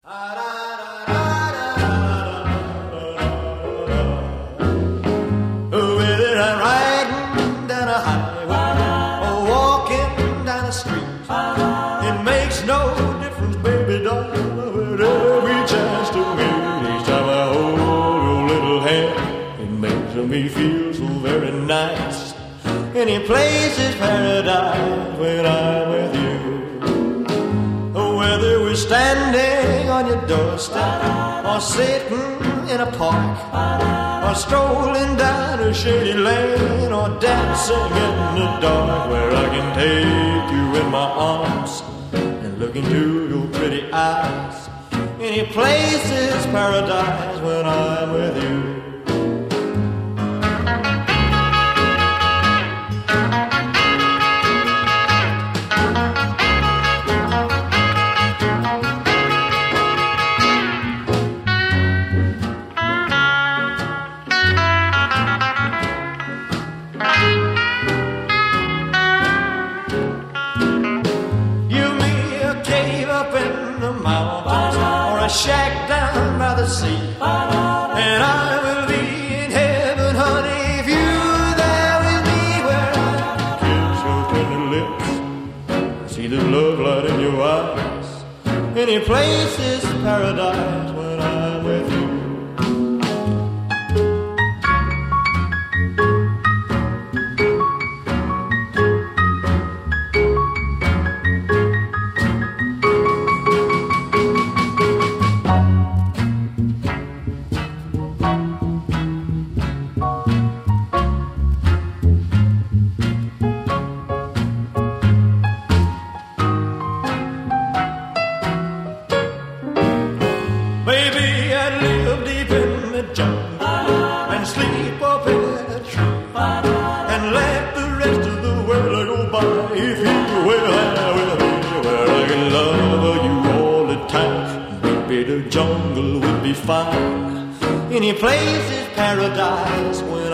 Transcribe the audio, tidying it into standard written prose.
Whether I'm riding down a highway or walking down a street, it makes no difference, baby doll, whatever we chance to meet. Each time I hold your little hand, it makes me feel so very nice. Any place is paradise when I'm with you. Whether we're standing on your doorstep or sitting in a park or strolling down a shady lane or dancing in the dark, where I can take you in my arms and look into your pretty eyes. Any place is paradise when I'm with you. Shack down by the sea, and I will be in heaven, honey, if you're there with me, where I can kiss your tender lips, see the love light in your eyes. Any place is paradise when I'm with you. Any place is paradise when